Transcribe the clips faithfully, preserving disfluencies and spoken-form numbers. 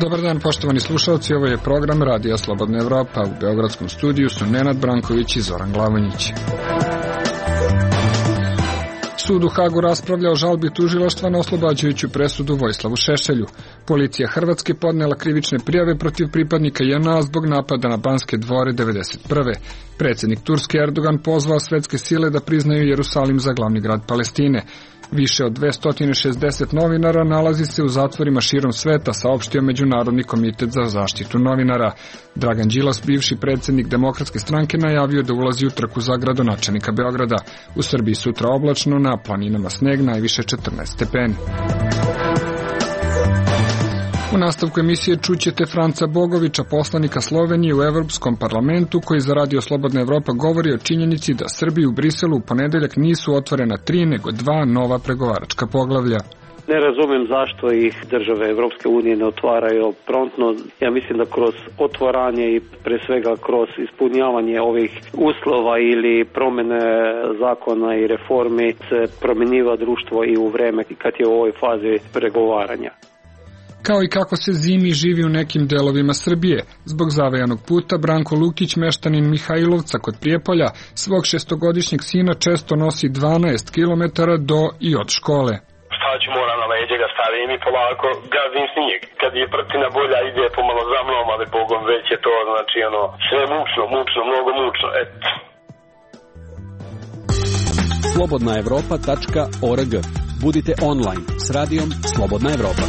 Dobar dan, poštovani slušalci, ovo je program Radija Slobodna Evropa. U beogradskom studiju su Nenad Branković i Zoran Glavonjić. Sud u Hagu raspravlja o žalbi tužilaštva na oslobađajuću presudu Vojislavu Šešelju. Policija Hrvatske podnela krivične prijave protiv pripadnika J N A zbog napada na Banske dvore devedeset prve. Predsjednik Turske Erdogan pozvao svetske sile da priznaju Jerusalim za glavni grad Palestine. Više od dvesta šezdeset novinara nalazi se u zatvorima širom sveta, saopštio Međunarodni komitet za zaštitu novinara. Dragan Đilas, bivši predsjednik Demokratske stranke, najavio da ulazi u trku za gradonačelnika Beograda. U Srbiji sutra oblačno, na planinama sneg, najviše četrnaest stepeni. U nastavku emisije čućete Franca Bogovića, poslanika Slovenije u Evropskom parlamentu, koji za Radio Slobodna Evropa govori o činjenici da Srbiji u Briselu u ponedeljak nisu otvorena tri, nego dva nova pregovaračka poglavlja. Ne razumem zašto ih države Evropske unije ne otvaraju promptno. Ja mislim da kroz otvaranje i pre svega kroz ispunjavanje ovih uslova ili promjene zakona i reformi se promjenjiva društvo i u vreme kad je u ovoj fazi pregovaranja. Kao i kako se zimi živi u nekim delovima Srbije. Zbog zavejanog puta Branko Lukić, meštanin Mihajlovca kod Prijepolja, svog šestogodišnjeg sina često nosi dvanaest kilometara do i od škole. Šta ću, mora na leđe ga stavim i polako gazim snijeg. Kad je prtina bolja ide pomalo za mnom, ali Bogom već je to, znači ono, sve mučno, mučno, mnogo mučno, eto. slobodna evropa tačka org. Budite online s radijom Slobodna Evropa.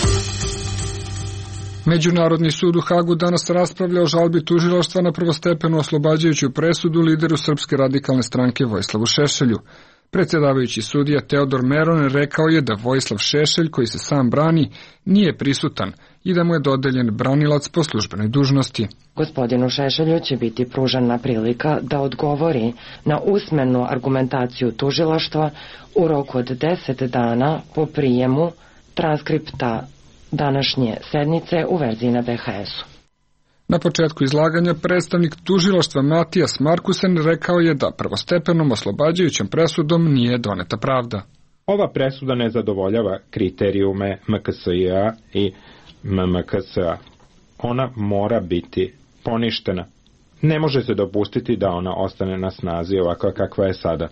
Međunarodni sud u Hagu danas raspravlja o žalbi tužilaštva na prvostepenu oslobađajuću presudu lideru Srpske radikalne stranke Vojislavu Šešelju. Predsjedavajući sudija Teodor Meron rekao je da Vojislav Šešelj, koji se sam brani, nije prisutan i da mu je dodeljen branilac po službenoj dužnosti. Gospodinu Šešelju će biti pružena prilika da odgovori na usmenu argumentaciju tužilaštva u roku od deset dana po prijemu transkripta današnje sednice u verziji na B H S-u. Na početku izlaganja predstavnik tužilaštva Matijas Markusen rekao je da prvostepenom oslobađajućom presudom nije doneta pravda. Ova presuda ne zadovoljava kriterijume M K S I A i M M K S A. Ona mora biti poništena. Ne može se dopustiti da ona ostane na snazi ovakva kakva je sada.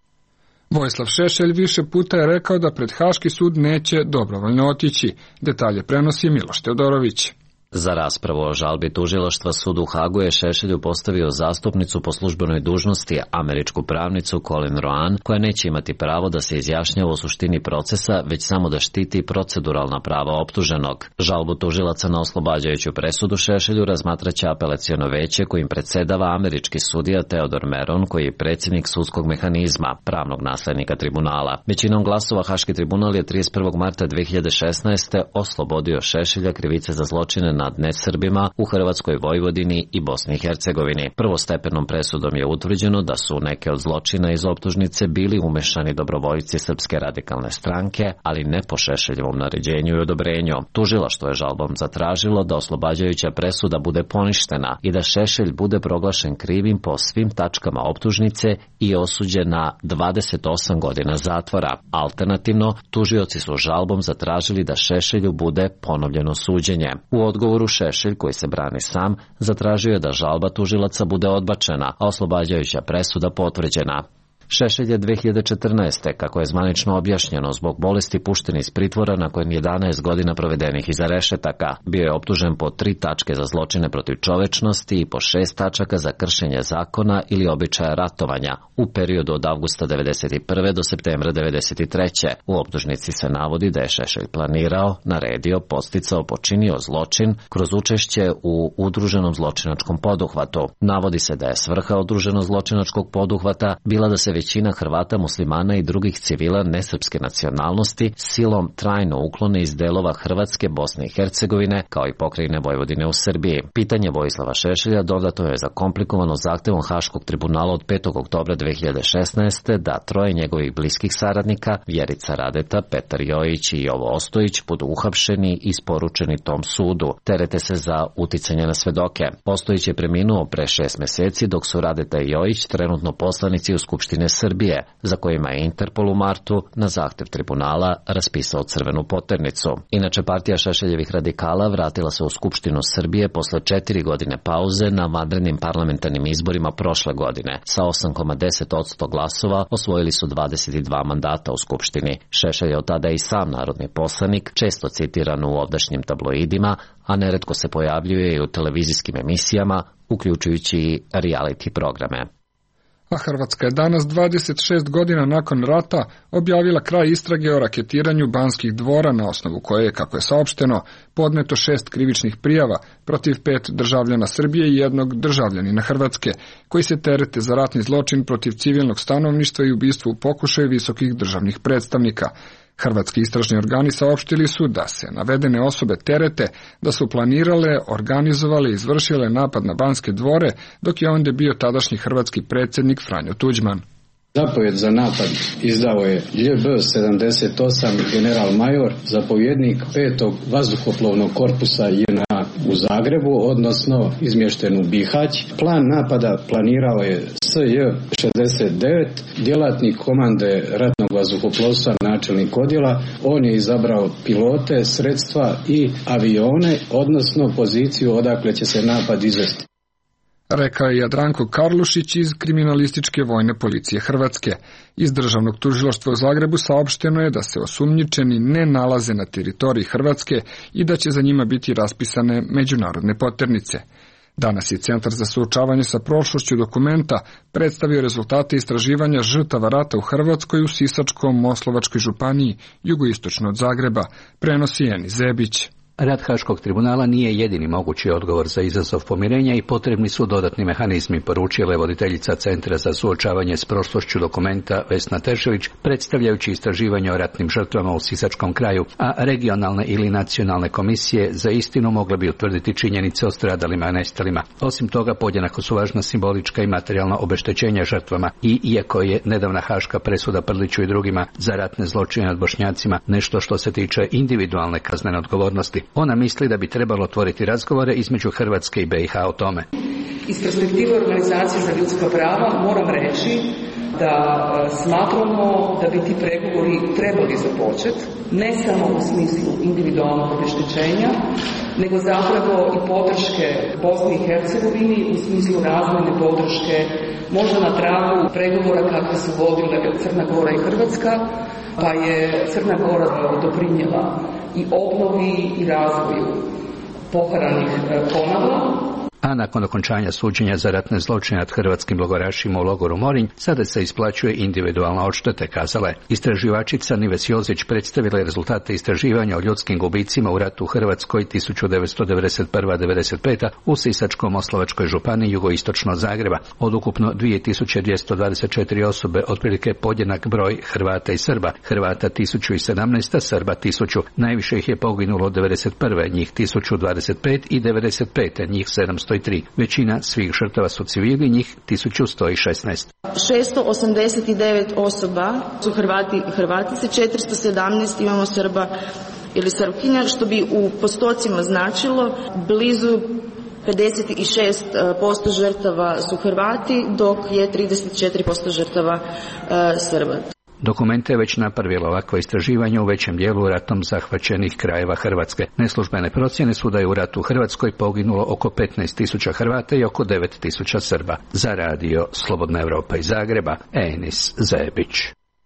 Vojislav Šešelj više puta je rekao da pred Haški sud neće dobrovoljno otići. Detalje prenosi Miloš Teodorović. Za raspravu o žalbi tužilaštva sud u Hagu je Šešelju postavio zastupnicu po službenoj dužnosti, američku pravnicu Colin Roan, koja neće imati pravo da se izjašnjava o suštini procesa, već samo da štiti proceduralna prava optuženog. Žalbu tužilaca na oslobađajuću presudu Šešelju razmatraće apelaciono veće kojim predsedava američki sudija Teodor Meron, koji je predsjednik sudskog mehanizma, pravnog naslednika tribunala. Većinom glasova Haški tribunal je trideset prvog marta dve hiljade šesnaeste. oslobodio Šešelja krivice za zločine nad nesrbima u Hrvatskoj, Vojvodini i Bosni i Hercegovini. Prvostepenom presudom je utvrđeno da su neke od zločina iz optužnice bili umešani dobrovoljci Srpske radikalne stranke, ali ne po Šešeljevom naređenju i odobrenju. Tužilaštvo je žalbom zatražilo da oslobađajuća presuda bude poništena i da Šešelj bude proglašen krivim po svim tačkama optužnice i osuđen na dvadeset osam godina zatvora. Alternativno, tužioci su žalbom zatražili da Šešelju bude ponovljeno suđenje. U odgovoru Šešelj, koji se brani sam, zatražio je da žalba tužilaca bude odbačena, a oslobađajuća presuda potvrđena. Šešelj je dve hiljade četrnaeste. kako je zvanično objašnjeno, zbog bolesti pušten iz pritvora nakon jedanaest godina provedenih iza rešetaka. Bio je optužen po tri tačke za zločine protiv čovečnosti i po šest tačaka za kršenje zakona ili običaja ratovanja u periodu od avgusta devedeset prve do septembra devedeset treće. U optužnici se navodi da je Šešelj planirao, naredio, podsticao, počinio zločin kroz učešće u udruženom zločinačkom poduhvatu. Navodi se da je svrha udruženog zločinačkog poduhvata bila da se većina Hrvata, muslimana i drugih civila nesrpske nacionalnosti silom trajno uklone iz delova Hrvatske, Bosne i Hercegovine, kao i pokrajine Vojvodine u Srbiji. Pitanje Vojislava Šešelja dodatno je zakomplikovano zahtevom Haškog tribunala od petog oktobra dve hiljade šesnaeste. da troje njegovih bliskih saradnika, Vjerica Radeta, Petar Jojić i Jovo Ostojić, budu uhapšeni i isporučeni tom sudu. Terete se za uticanje na svedoke. Ostojić je preminuo pre šest meseci, dok su Radeta i Jojić trenutno poslanici u Skupštini Skupštine Srbije, za kojima je Interpol u martu na zahtev tribunala raspisao crvenu poternicu. Inače, partija Šešeljevih radikala vratila se u Skupštinu Srbije posle četiri godine pauze na vanrednim parlamentarnim izborima prošle godine. Sa osam zarez deset posto glasova osvojili su dvadeset dva mandata u Skupštini. Šešelj je od tada i sam narodni poslanik, često citiran u ovdašnjim tabloidima, a neretko se pojavljuje i u televizijskim emisijama, uključujući i reality programe. A Hrvatska je danas, dvadeset šest godina nakon rata, objavila kraj istrage o raketiranju Banskih dvora, na osnovu koje je, kako je saopšteno, podneto šest krivičnih prijava protiv pet državljana Srbije i jednog državljanina Hrvatske, koji se terete za ratni zločin protiv civilnog stanovništva i ubistvo u pokušaju visokih državnih predstavnika. Hrvatski istražni organi saopštili su da se navedene osobe terete da su planirale, organizovale i izvršile napad na Banske dvore, dok je ondje bio tadašnji hrvatski predsjednik Franjo Tuđman. Zapovjed za napad izdao je Lj B sedamdeset osam general major, zapovjednik petog vazduhoplovnog korpusa J N A u Zagrebu, odnosno izmješten u Bihać. Plan napada planirao je S J šezdeset devet, djelatnik komande ratnog vazduhoplovstva, načelnik odjela. On je izabrao pilote, sredstva i avione, odnosno poziciju odakle će se napad izvesti. Rekao je Jadranko Karlušić iz kriminalističke vojne policije Hrvatske. Iz državnog tužilaštva u Zagrebu saopšteno je da se osumnjičeni ne nalaze na teritoriji Hrvatske i da će za njima biti raspisane međunarodne poternice. Danas je Centar za suočavanje sa prošlošću dokumenta predstavio rezultate istraživanja žrtava rata u Hrvatskoj u Sisačko-Moslavačkoj županiji, jugoistočno od Zagreba, prenosi Eni Zebić. Rad Haškog tribunala nije jedini mogući odgovor za izazov pomirenja i potrebni su dodatni mehanizmi, poručila je voditeljica Centra za suočavanje s prošlošću dokumenta Vesna Teršević, predstavljajući istraživanje o ratnim žrtvama u Sisačkom kraju, a regionalne ili nacionalne komisije za istinu mogle bi utvrditi činjenice o stradalima i nestalima. Osim toga, podjednako su važna simbolička i materijalna obeštećenja žrtvama i iako je nedavna haška presuda Prliću i drugima za ratne zločine nad Bošnjacima nešto što se tiče individualne kaznene odgovornosti, ona misli da bi trebalo otvoriti razgovore između Hrvatske i B i H o tome. Iz perspektive organizacije za ljudska prava moram reći da smatramo da bi ti pregovori trebali započeti, ne samo u smislu individualnog obeštećenja, nego zapravo i podrške Bosni i Hercegovini u smislu razvojne podrške, možda na tragu pregovora kakve su vodile Crna Gora i Hrvatska, pa je Crna Gora doprinijela i obnovi i razvoju poharanih Konava. A nakon okončanja suđenja za ratne zločine nad hrvatskim logorašima u logoru Morinj, sada se isplaćuje individualna odštete, kazala je. Istraživačica Nives Jozić predstavila je rezultate istraživanja o ljudskim gubicima u ratu u Hrvatskoj tisuću devetsto devedeset prva do devedeset peta u Sisačko-Moslavačkoj županiji jugoistočno od Zagreba. Od ukupno dvije tisuće dvjesto dvadeset četiri osobe, otprilike podjednak broj Hrvata i Srba. Hrvata tisuću sedamnaest, Srba tisuću. Najviše ih je poginulo od devedeset prve, njih tisuću dvadeset pet i devedeset pete, njih sedamsto tri. Većina svih žrtava su civili, njih tisuću sto šesnaest. šesto osamdeset devet osoba su Hrvati i Hrvatice, četiristo sedamnaest imamo Srba ili Srpkinja, što bi u postocima značilo blizu pedeset šest posto žrtava su Hrvati, dok je trideset četiri posto žrtava uh, Srba. Dokumente je već napravilo ovakvo istraživanje u većem dijelu ratom zahvaćenih krajeva Hrvatske. Neslužbene procjene su da je u ratu u Hrvatskoj poginulo oko petnaest tisuća Hrvata i oko devet tisuća Srba. Za radio Slobodna Evropa iz Zagreba, Enis Zebić.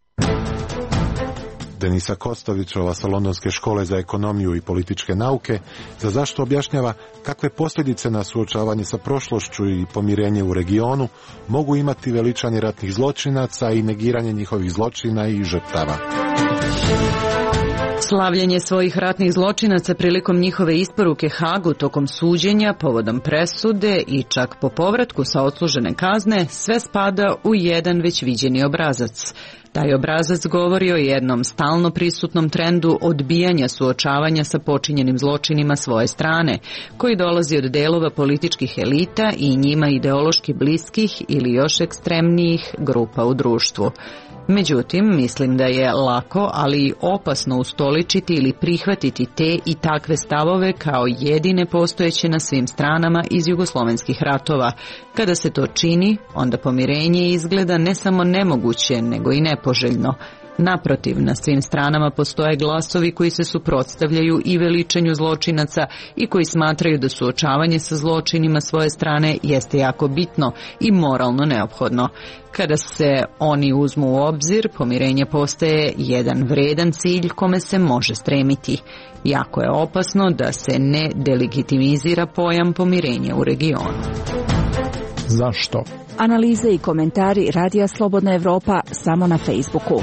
Denisa Kostovićova sa Londonske škole za ekonomiju i političke nauke za zašto objašnjava kakve posljedice na suočavanje sa prošlošću i pomirenje u regionu mogu imati veličanje ratnih zločinaca i negiranje njihovih zločina i žrtava. Slavljenje svojih ratnih zločinaca prilikom njihove isporuke Hagu tokom suđenja, povodom presude i čak po povratku sa odslužene kazne, sve spada u jedan već viđeni obrazac. Taj obrazac govori o jednom stalno prisutnom trendu odbijanja suočavanja sa počinjenim zločinima svoje strane, koji dolazi od delova političkih elita i njima ideološki bliskih ili još ekstremnijih grupa u društvu. Međutim, mislim da je lako, ali i opasno ustoličiti ili prihvatiti te i takve stavove kao jedine postojeće na svim stranama iz jugoslovenskih ratova. Kada se to čini, onda pomirenje izgleda ne samo nemoguće, nego i nepoželjno. Naprotiv, na svim stranama postoje glasovi koji se suprotstavljaju i veličanju zločinaca i koji smatraju da suočavanje sa zločinima svoje strane jeste jako bitno i moralno neophodno. Kada se oni uzmu u obzir, pomirenje postaje jedan vredan cilj kome se može stremiti. Jako je opasno da se ne delegitimizira pojam pomirenja u regionu. Zašto? Analize i komentari Radija Slobodna Evropa samo na Facebooku.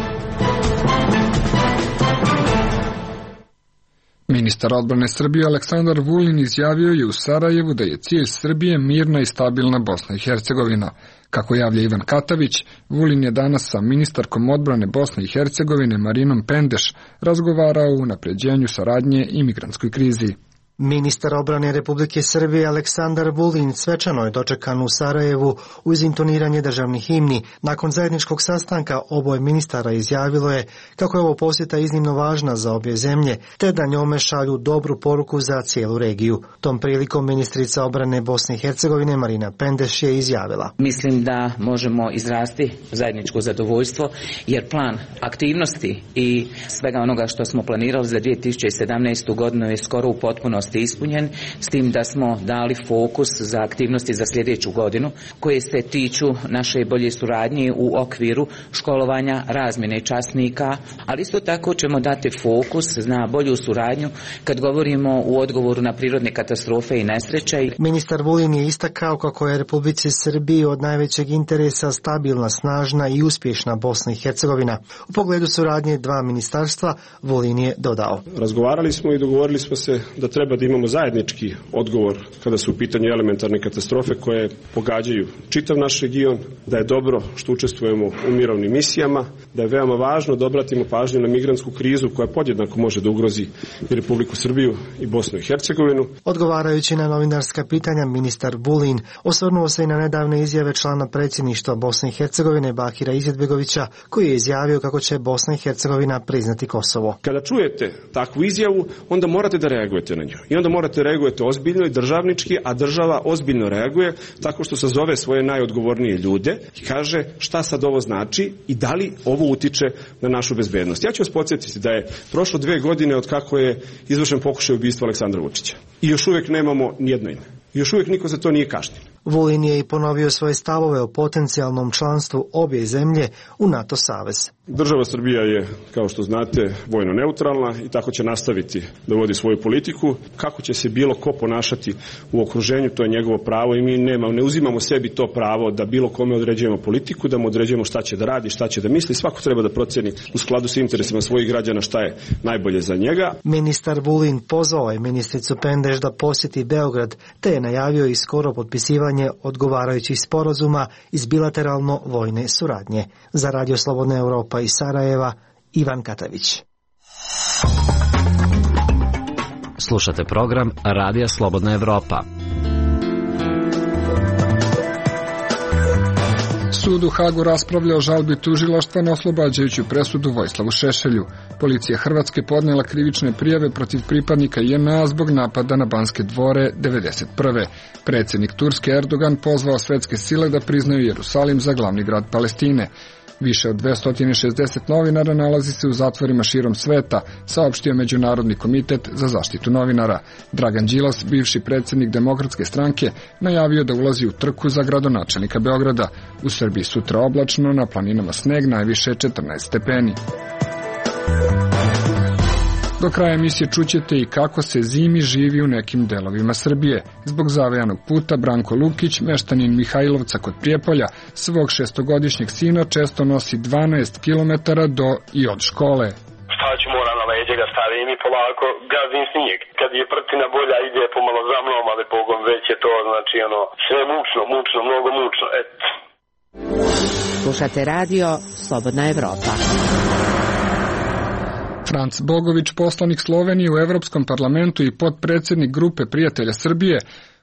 Ministar odbrane Srbije Aleksandar Vulin izjavio je u Sarajevu da je cilj Srbije mirna i stabilna Bosna i Hercegovina. Kako javlja Ivan Katavić, Vulin je danas sa ministarkom odbrane Bosne i Hercegovine Marinom Pendeš razgovarao o unapređenju saradnje i migrantskoj krizi. Ministar odbrane Republike Srbije Aleksandar Vulin svečano je dočekan u Sarajevu uz intoniranje državnih himni. Nakon zajedničkog sastanka oboje ministara izjavilo je kako je ovo posjeta iznimno važna za obje zemlje, te da njome šalju dobru poruku za cijelu regiju. Tom prilikom ministrica odbrane Bosne i Hercegovine Marina Pendeš je izjavila: Mislim da možemo izrasti zajedničko zadovoljstvo, jer plan aktivnosti i svega onoga što smo planirali za dvije tisuće sedamnaestu godinu je skoro u potpunosti ispunjen, s tim da smo dali fokus za aktivnosti za sljedeću godinu koje se tiču naše bolje suradnje u okviru školovanja, razmjene časnika, ali isto tako ćemo dati fokus na bolju suradnju kad govorimo u odgovoru na prirodne katastrofe i nesreće. Ministar Vulin je istakao kako je Republici Srbiji od najvećeg interesa stabilna, snažna i uspješna Bosna i Hercegovina. U pogledu suradnje dva ministarstva Vulin je dodao: Razgovarali smo i dogovorili smo se da treba da imamo zajednički odgovor kada su u pitanju elementarne katastrofe koje pogađaju čitav naš region, da je dobro što učestvujemo u mirovnim misijama, da je veoma važno da obratimo pažnju na migrantsku krizu koja podjednako može da ugrozi i Republiku Srbiju i Bosnu i Hercegovinu. Odgovarajući na novinarska pitanja, ministar Vulin osvrnuo se i na nedavne izjave člana predsjedništva Bosne i Hercegovine Bakira Izetbegovića, koji je izjavio kako će Bosna i Hercegovina priznati Kosovo. Kada čujete takvu izjavu, onda morate da reagujete na nju. I onda morate reagujete ozbiljno i državnički, a država ozbiljno reaguje tako što sazove svoje najodgovornije ljude i kaže šta sad ovo znači i da li ovo utiče na našu bezbednost. Ja ću vas podsjetiti da je prošlo dve godine od kako je izvršen pokušaj ubistva Aleksandra Vučića. I još uvijek nemamo nijedno ime. Još uvijek niko za to nije kažnjen. Vulin je i ponovio svoje stavove o potencijalnom članstvu obje zemlje u NATO savez. Država Srbija je, kao što znate, vojno neutralna i tako će nastaviti da vodi svoju politiku. Kako će se bilo ko ponašati u okruženju, to je njegovo pravo i mi nema, ne uzimamo sebi to pravo da bilo kome određujemo politiku, da mu određujemo šta će da radi, šta će da misli. Svako treba da procjeni u skladu s interesima svojih građana šta je najbolje za njega. Ministar Vulin pozvao je ministricu Pendeš da posjeti Beograd, te je najavio i skoro potpisivanje odgovarajućih sporazuma iz bilateralno vojne suradnje. Za Radio Slobodna Evropa iz Sarajeva, Ivan Katavić. Slušate program Radija Slobodna Evropa. Sud u Hagu raspravlja o žalbi tužilaštva na oslobađajuću presudu Vojislavu Šešelju. Policija Hrvatske podnela krivične prijave protiv pripadnika J N A zbog napada na Banske dvore devedeset prve. Predsjednik Turske Erdogan pozvao svetske sile da priznaju Jerusalim za glavni grad Palestine. Više od dvesta šezdeset novinara nalazi se u zatvorima širom sveta, saopštio Međunarodni komitet za zaštitu novinara. Dragan Đilas, bivši predsjednik Demokratske stranke, najavio da ulazi u trku za gradonačelnika Beograda. U Srbiji sutra oblačno, na planinama sneg, najviše četrnaest stepeni. Do kraja emisije čućete i kako se zimi živi u nekim delovima Srbije. Zbog zavejanog puta Branko Lukić, meštanin Mihajlovca kod Prijepolja, svog šestogodišnjeg sina često nosi dvanaest kilometara do i od škole. Šta ću, moram na leđe ga stavim i polako gazim snijeg. Kad je prtina bolja ide pomalo za mnom, ali Bogom već je to, znači ono, sve mučno, mučno, mnogo mučno, eto. Slušate radio Slobodna Evropa. Franc Bogović, poslanik Slovenije u Evropskom parlamentu i potpredsjednik grupe prijatelja Srbije,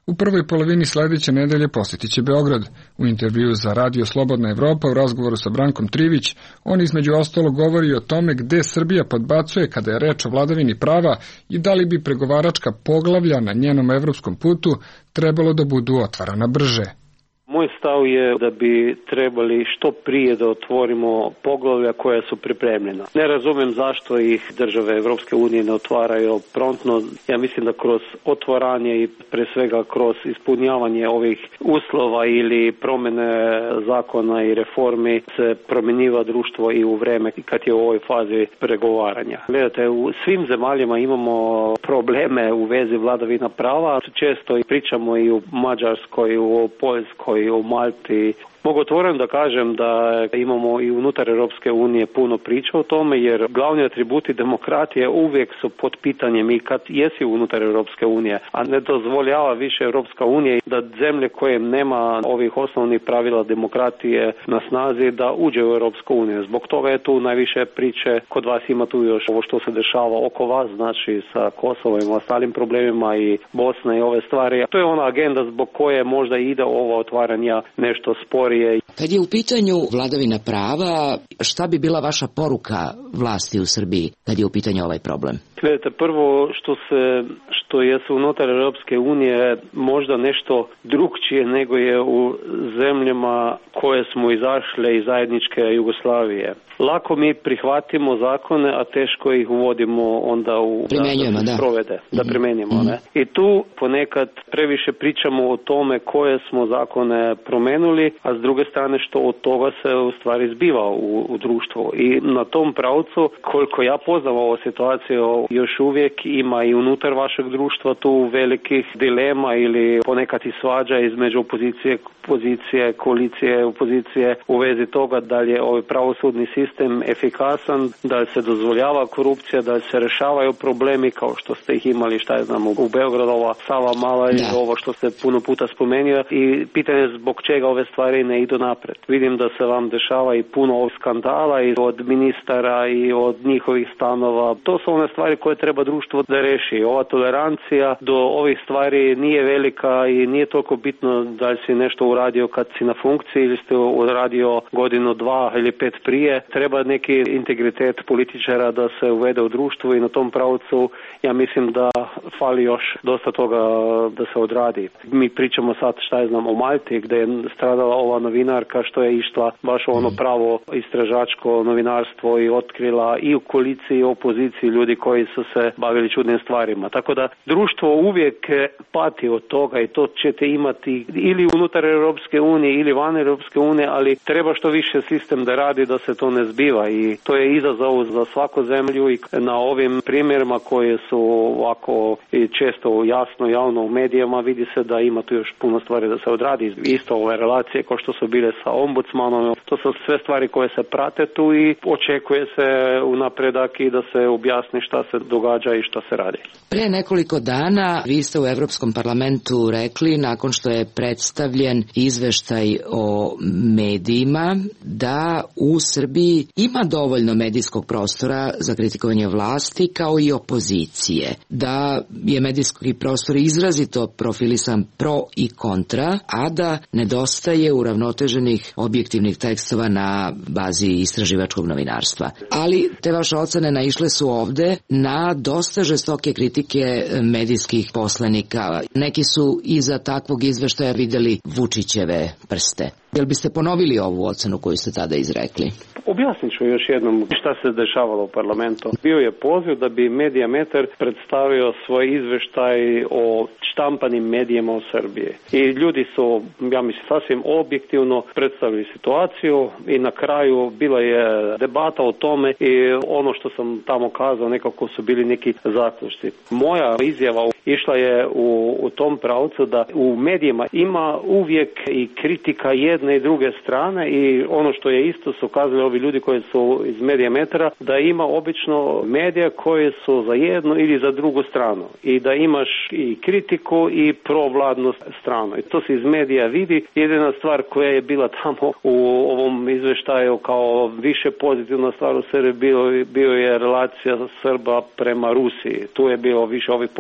U prvoj polovini sledeće nedelje posjetit će Beograd. U intervju za Radio Slobodna Evropa u razgovoru sa Brankom Trivić, on između ostalog govori o tome gde Srbija podbacuje kada je reč o vladavini prava i da li bi pregovaračka poglavlja na njenom evropskom putu trebalo da budu otvarana brže. Moj stav je da bi trebali što prije da otvorimo poglavlja koja su pripremljena. Ne razumem zašto ih države Evropske unije ne otvaraju promptno. Ja mislim da kroz otvaranje i pre svega kroz ispunjavanje ovih uslova ili promene zakona i reformi se promjenjiva društvo i u vreme kad je u ovoj fazi pregovaranja. Gledajte, u svim zemaljama imamo probleme u vezi vladavina prava. Često pričamo i u Mađarskoj, u Poljskoj, u Malti. Mogu otvoreno da kažem da imamo i unutar Europske unije puno priča o tome, jer glavni atributi demokratije uvijek su pod pitanjem i kad jesi unutar Europske unije, a ne dozvoljava više Europska unija da zemlje koje nema ovih osnovnih pravila demokratije na snazi da uđe u Europsku uniju. Zbog toga je tu najviše priče, kod vas ima tu još ovo što se dešava oko vas, znači sa Kosovom i ostalim problemima i Bosna i ove stvari. To je ona agenda zbog koje možda ide ovo otvaranja nešto sporije. Kad je u pitanju vladavina prava, šta bi bila vaša poruka vlasti u Srbiji kad je u pitanju ovaj problem? Gledajte, prvo što se što je su unutar Europske unije možda nešto drugčije nego je u zemljama koje smo izašle iz zajedničke Jugoslavije. Lako mi prihvatimo zakone, a teško ih uvodimo onda u primjenjujemo, da, da, provede, da primjenjujemo. Mm-hmm. Ne? I tu ponekad previše pričamo o tome koje smo zakone promenuli, a s druge strane što od toga se u stvari zbiva u, u društvu. I na tom pravcu, koliko ja poznam ovu situaciju, još uvijek ima i unutar vašeg društva tu velikih dilema ili ponekad i svađa između opozicije, pozicije, koalicije, opozicije u vezi toga da li je ovaj pravosudni sistem efikasan, da li se dozvoljava korupcija, da li se rešavaju problemi kao što ste ih imali, šta je znam, u Beogradu, ova Sava Mala i ovo što ste puno puta spomenuli i pitanje zbog čega ove stvari ne idu napred. Vidim da se vam dešava i puno ovih skandala i od ministara i od njihovih stanova. To su one stvari koje treba društvo da reši. Ova tolerancija do ovih stvari nije velika i nije toliko bitno da li si nešto uradio kad si na funkciji ili ste uradio godinu, dva ili pet prije. Treba neki integritet političara da se uvede u društvu i na tom pravcu ja mislim da fali još dosta toga da se odradi. Mi pričamo sad, šta je znam, o Malti gdje je stradala ova novinarka što je išla baš ono pravo istražačko novinarstvo i otkrila i u koaliciji i u opoziciji ljudi koji su se bavili čudnim stvarima. Tako da društvo uvijek pati od toga i to ćete imati ili unutar Europske unije ili van Europske unije, ali treba što više sistem da radi da se to ne zbiva i to je izazov za svaku zemlju i na ovim primjerima koje su ovako i često jasno javno u medijama vidi se da ima tu još puno stvari da se odradi. Isto ove relacije kao što su bile sa ombudsmanom, to su sve stvari koje se prate tu i očekuje se u napredak i da se objasni šta se događa i šta se radi. Pre nekoliko dana vi ste u Evropskom parlamentu rekli, nakon što je predstavljen izveštaj o medijima, da u Srbiji ima dovoljno medijskog prostora za kritikovanje vlasti kao i opozicije, da je medijski prostor izrazito profilisan pro i kontra, a da nedostaje uravnoteženih objektivnih tekstova na bazi istraživačkog novinarstva. Ali te vaše ocene naišle su ovde na dosta žestoke kritike medijskih poslanika. Neki su iza takvog izveštaja videli Vučićeve prste. Jel biste ponovili ovu ocenu koju ste tada izrekli? Objasnit ću još jednom šta se dešavalo u parlamentu. Bio je poziv da bi Mediametar predstavio svoj izveštaj o štampanim medijima u Srbiji. I ljudi su, ja mislim, sasvim objektivno predstavili situaciju i na kraju bila je debata o tome i ono što sam tamo kazao nekako su bili neki zaključci. Moja izjava išla je u, u tom pravcu da u medijima ima uvijek i kritika jedne i druge strane i ono što je isto su kazali ovi ljudi koji su iz Mediametara, da ima obično medija koji su za jednu ili za drugu stranu i da imaš i kritiku i provladnu stranu. I to se iz medija vidi. Jedina stvar koja je bila tamo u ovom izveštaju kao više pozitivna stvar u Srbiji bio, bio je relacija Srba prema Rusiji. Tu je bilo više ovih pozitivnih članova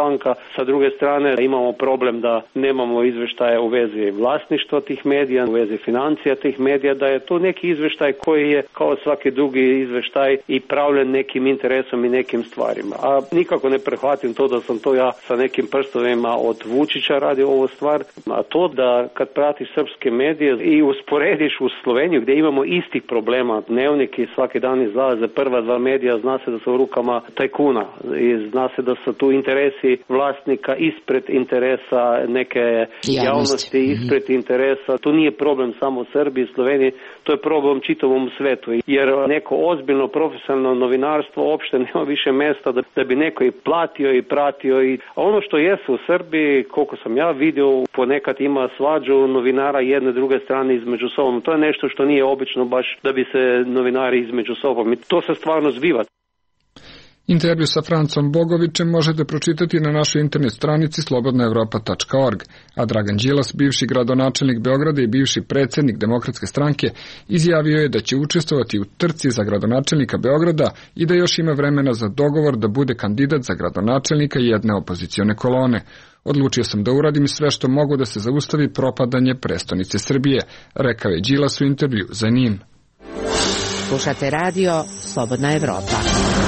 banka. Sa druge strane imamo problem da nemamo izveštaje u vezi vlasništva tih medija, u vezi financija tih medija, da je to neki izveštaj koji je kao svaki drugi izveštaj i pravljen nekim interesom i nekim stvarima. A nikako ne prihvatim to da sam to ja sa nekim prstovima od Vučića radio ovu stvar, a to da kad pratiš srpske medije i usporediš u Sloveniju gdje imamo istih problema, dnevnik i svaki dan izlaze prva dva medija, zna se da su u rukama tajkuna i zna se da su tu interesi vlasnika ispred interesa neke javnosti, ispred mm-hmm. interesa. To nije problem samo u Srbiji i Sloveniji, to je problem čitavom svetu, jer neko ozbiljno profesionalno novinarstvo uopšte nema više mjesta da, da bi neko i platio i pratio. I ono što jesu u Srbiji, koliko sam ja vidio, ponekad ima svađu novinara jedne druge strane između sobom. To je nešto što nije obično baš da bi se novinari između sobom. I to se stvarno zbiva. Intervju sa Francom Bogovićem možete pročitati na našoj internet stranici slobodna evropa tačka org, a Dragan Đilas, bivši gradonačelnik Beograda i bivši predsjednik Demokratske stranke, izjavio je da će učestvovati u trci za gradonačelnika Beograda i da još ima vremena za dogovor da bude kandidat za gradonačelnika jedne opozicione kolone. Odlučio sam da uradim sve što mogu da se zaustavi propadanje prestonice Srbije, rekao je Đilas u intervju za Nin. Slušate radio Slobodna Evropa.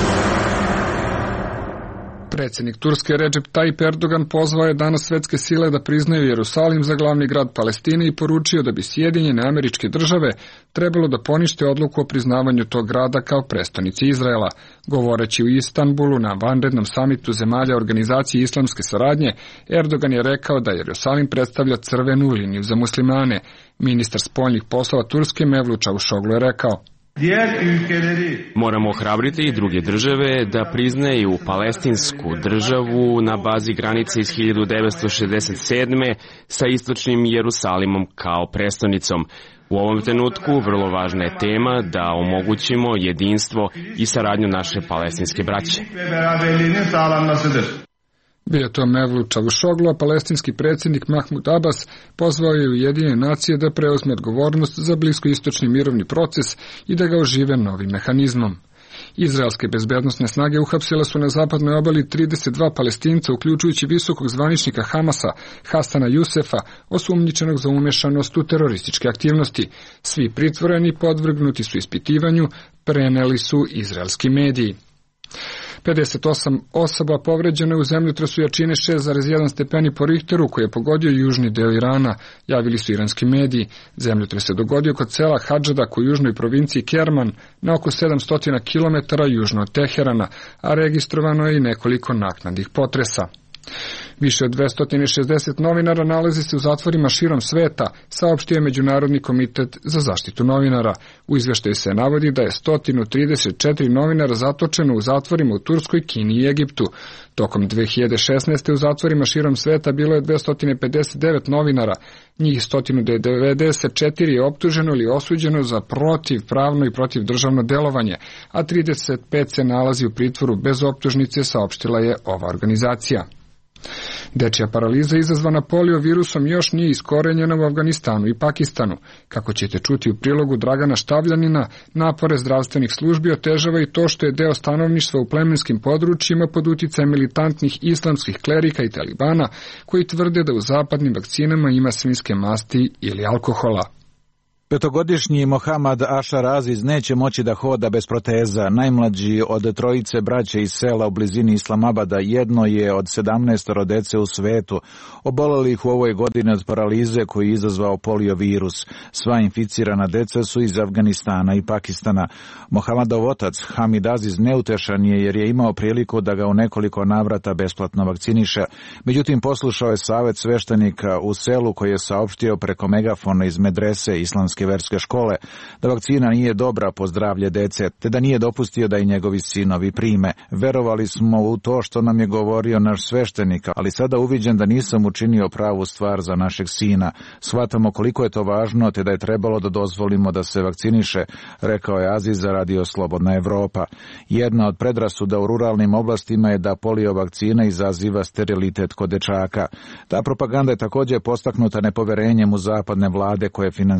Predsjednik Turske Recep Tayyip Erdogan pozvao je danas svetske sile da priznaju Jerusalim za glavni grad Palestine i poručio da bi Sjedinjene Američke Države trebalo da ponište odluku o priznavanju tog grada kao prestonice Izraela. Govoreći u Istanbulu na vanrednom samitu zemalja Organizacije islamske saradnje, Erdogan je rekao da Jerusalim predstavlja crvenu liniju za muslimane. Ministar spoljnih poslova Turske Mevlut Čavuşoglu je rekao: Moramo ohrabriti i druge države da priznaju palestinsku državu na bazi granice iz hiljadu devetsto šezdeset sedme sa istočnim Jerusalimom kao prestonicom. U ovom trenutku vrlo važna je tema da omogućimo jedinstvo i saradnju naše palestinske braće. Bio je to Mevlut Čavuşoglu, a palestinski predsjednik Mahmud Abbas pozvao je Ujedinjene nacije da preuzme odgovornost za bliskoistočni mirovni proces i da ga ožive novim mehanizmom. Izraelske bezbednosne snage uhapsile su na zapadnoj obali trideset dva Palestinca, uključujući visokog zvaničnika Hamasa Hasana Jusefa, osumnjičenog za umešanost u terorističke aktivnosti. Svi pritvoreni podvrgnuti su ispitivanju, preneli su izraelski mediji. pedeset osam osoba povređeno je u zemljotresu jačine šest zarez jedan stepeni po Richteru koji je pogodio južni deo Irana, javili su iranski mediji. Zemljotres se dogodio kod sela Hadžadak u južnoj provinciji Kerman na oko sedamsto kilometara južno od Teherana, a registrovano je i nekoliko naknadnih potresa. Više od dvesta šezdeset novinara nalazi se u zatvorima širom sveta, saopštio je Međunarodni komitet za zaštitu novinara. U izveštaju se navodi da je sto trideset četiri novinara zatočeno u zatvorima u Turskoj, Kini i Egiptu. Tokom dve hiljade šesnaeste. u zatvorima širom sveta bilo je dvesta pedeset devet novinara, njih sto devedeset četiri je optuženo ili osuđeno za protivpravno i protivdržavno delovanje, a trideset pet se nalazi u pritvoru bez optužnice, saopštila je ova organizacija. Dečja paraliza izazvana polio virusom još nije iskorenjena u Afganistanu i Pakistanu. Kako ćete čuti u prilogu Dragana Štavljanina, napore zdravstvenih službi otežava i to što je deo stanovništva u plemenskim područjima pod uticajem militantnih islamskih klerika i talibana koji tvrde da u zapadnim vakcinama ima svinjske masti ili alkohola. Petogodišnji Mohamad Ašar Aziz neće moći da hoda bez proteza. Najmlađi od trojice braće iz sela u blizini Islamabada, jedno je od sedamnaestoro dece u svetu, oboleli ih u ovoj godini od paralize koji je izazvao polio virus. Sva inficirana deca su iz Afganistana i Pakistana. Mohamadov otac Hamid Aziz neutešan je jer je imao priliku da ga u nekoliko navrata besplatno vakciniše. Međutim, poslušao je savjet sveštenika u selu koji je saopštio preko megafona iz medrese islamske verske škole da vakcina nije dobra po zdravlje dece, te da nije dopustio da i njegovi sinovi prime. Verovali smo u to što nam je govorio naš sveštenik, ali sada uviđam da nisam učinio pravu stvar za našeg sina. Shvatamo koliko je to važno, te da je trebalo da dozvolimo da se vakciniše, rekao je Aziz za radio Slobodna Evropa. Jedna od predrasuda u ruralnim oblastima je da polio vakcina izaziva sterilitet kod dečaka. Ta propaganda je također postaknuta nepoverenjem u zapadne vlade koje finansiraju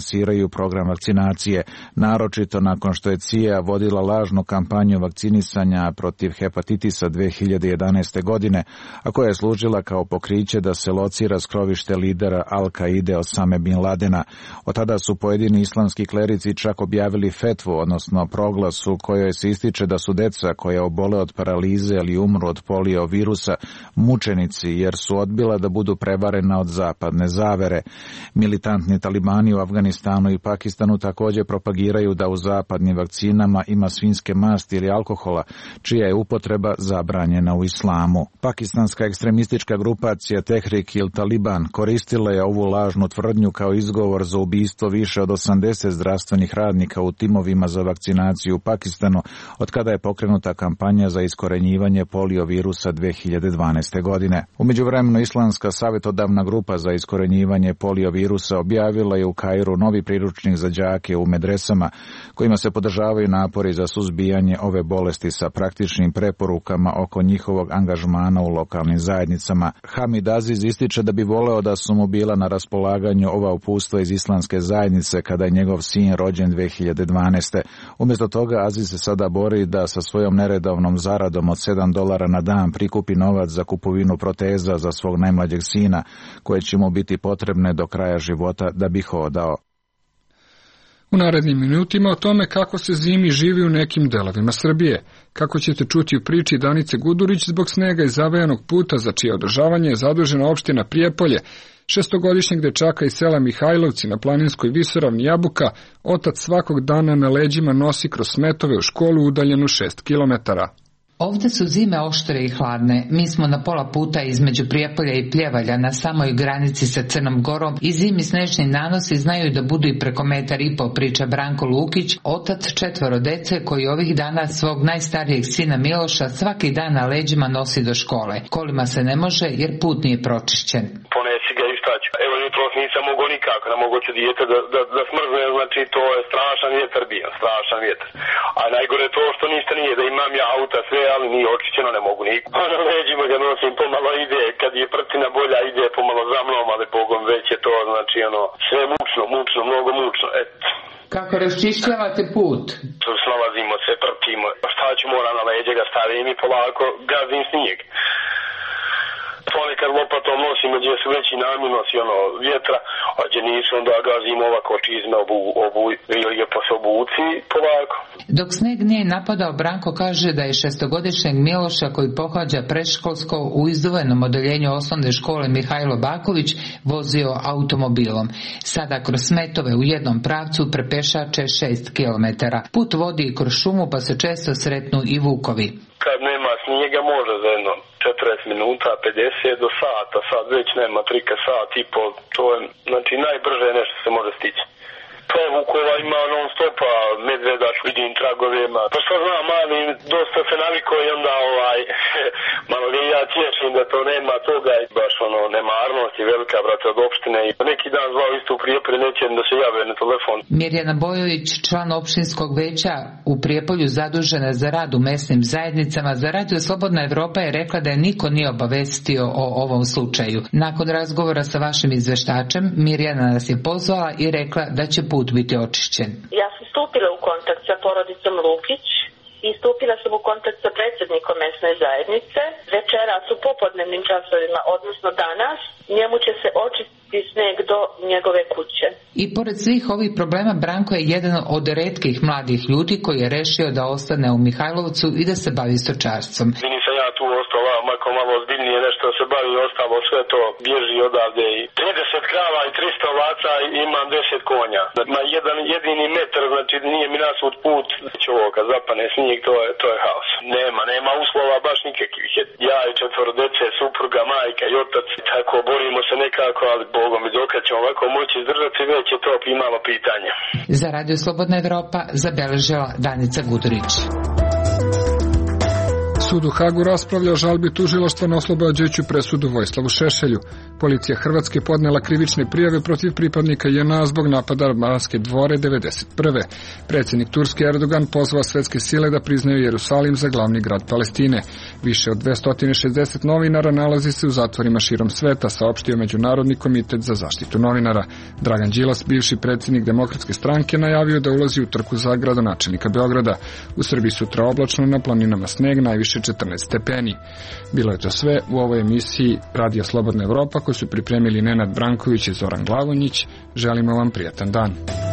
program vakcinacije, naročito nakon što je C I A vodila lažnu kampanju vakcinisanja protiv hepatitisa dve hiljade jedanaeste. godine, a koja je služila kao pokriće da se locira skrovište lidera Al-Kaide Osame bin Ladena. Od tada su pojedini islamski klerici čak objavili fetvu, odnosno proglas u kojoj se ističe da su deca koja obole od paralize ili umru od polio virusa mučenici jer su odbila da budu prevarena od zapadne zavere. Militantni talibani u Afganistanu i Pakistanu također propagiraju da u zapadnim vakcinama ima svinjske masti ili alkohola, čija je upotreba zabranjena u islamu. Pakistanska ekstremistička grupacija Tehrik il Taliban koristila je ovu lažnu tvrdnju kao izgovor za ubistvo više od osamdeset zdravstvenih radnika u timovima za vakcinaciju u Pakistanu, od kada je pokrenuta kampanja za iskorenjivanje poliovirusa dve hiljade dvanaeste. godine. U međuvremenu Islamska savjetodavna grupa za iskorenjivanje poliovirusa objavila je u Kairu novi priručnik za đake u medresama, kojima se podržavaju napori za suzbijanje ove bolesti sa praktičnim preporukama oko njihovog angažmana u lokalnim zajednicama. Hamid Aziz ističe da bi voleo da su mu bila na raspolaganju ova upustva iz islamske zajednice kada je njegov sin rođen dve hiljade dvanaeste. Umjesto toga Aziz se sada bori da sa svojom neredovnom zaradom od sedam dolara na dan prikupi novac za kupovinu proteza za svog najmlađeg sina, koje će mu biti potrebne do kraja života da bi hodao. U narednim minutima o tome kako se zimi živi u nekim delovima Srbije, kako ćete čuti u priči Danice Gudurić zbog snega i zavajanog puta za čije održavanje je zadužena opština Prijepolje. Šestogodišnjeg dečaka iz sela Mihajlovci na planinskoj visoravni Jabuka otac svakog dana na leđima nosi kroz smetove u školu udaljenu šest kilometara. Ovde su zime oštre i hladne. Mi smo na pola puta između Prijepolja i Pljevalja na samoj granici sa Crnom Gorom i zimi snežni nanosi znaju da budu i preko metar i po, priča Branko Lukić, otac četvoro dece koji ovih dana svog najstarijeg sina Miloša svaki dan na leđima nosi do škole. Kolima se ne može jer put nije pročišćen. Ponesi ga i šta ću. Evo jutros nisam mogao nikako, ne mogu ću dijete da, da, da smrzne, znači to je strašan vjetar bio, strašan vjetar. A najgore je to što ništa nije, da imam ja auta sve, ali nije očišćeno, ne mogu nikako. A na leđima ga nosim, pomalo ide, kad je prtina bolja ide pomalo za mnom, ali Bogom već je to, znači ono, sve mučno, mučno, mnogo mučno, eto. Kako raščišćavate put? Snalazimo se, prtimo, šta ću, moram na leđe ga stavim i polako gazim snijeg. Ponekad lopatom nosimo gdje su veći naminosi ono vjetra, a gdje nisu onda gazimo ovako čizme obu, obu, lijepo se obuci polako. Dok sneg nije napadao, Branko kaže da je šestogodišnjeg Miloša koji pohađa predškolsko u izdvojenom odeljenju osnovne škole Mihajlo Baković vozio automobilom. Sada kroz smetove u jednom pravcu prepešače šest kilometara. Put vodi kroz šumu pa se često sretnu i vukovi. Kad nema snijega može za jedno četrdeset minuta, pedeset do sata, sad već nema trika sat i pol, to je znači najbrže nešto se može stići. Pa vukova ima non stopa, medvedač vidim tragovima, pa što znam, ali dosta se naviko i onda ovaj, malo ga ja tješim da to nema toga i baš ono, nemarnost je velika, brate, od opštine i neki dan zvao isto u Prijepolje, nećem da se jave na telefon. Mirjana Bojović, član opštinskog veća u Prijepolju zadužena za rad u mesnim zajednicama, za Radio Slobodna Evropa je rekla da je niko nije obavestio o ovom slučaju. Nakon razgovora sa vašim izveštačem, Mirjana nas je pozvala i rekla da će put biti očišćen. Ja sam stupila u kontakt sa porodicom Lukić i stupila sam u kontakt sa predsjednikom mesne zajednice. Večeras u popodnevnim časovima, odnosno danas, njemu će se očistiti sneg do njegove kuće. I pored svih ovih problema, Branko je jedan od retkih mladih ljudi koji je rešio da ostane u Mihajlovcu i da se bavi stočarstvom. Nisam ja tu ostao, mako malo ozbiljnije nešto se bavi, ostalo sve to bježi odavde i trideset krava i tristo ovaca i imam deset konja. Na jedan jedini metar, znači nije mi nasud put, će ovo kad zapane snijeg, to je, to je haos. Nema, nema uslova baš nikakvih. Ja i četvoro dece, supruga, majka i otac, tako borimo se nekako, ali Bogom i dokad ćemo ovako moći izdržati, već je to i malo pitanja. Za Radio Slobodna Evropa zabeležila Danica Gudurić. Sud u Hagu raspravlja o žalbi tužilaštva na oslobađajuću presudu Vojislavu Šešelju. Policija Hrvatske podnela krivične prijave protiv pripadnika J N A zbog napada na Banske dvore devedeset prve. Predsjednik Turske Erdogan pozvao svetske sile da priznaju Jerusalim za glavni grad Palestine. Više od dvesta šezdeset novinara nalazi se u zatvorima širom sveta, saopštio Međunarodni komitet za zaštitu novinara. Dragan Đilas, bivši predsjednik Demokratske stranke, najavio da ulazi u trku za gradonačelnika Beograda. U Srbiji sutra oblačno, na planinama sneg, najviše četrnaest stepeni. Bilo je to sve u ovoj emisiji Radija Slobodna Evropa koju su pripremili Nenad Branković i Zoran Glavonjić. Želimo vam prijatan dan.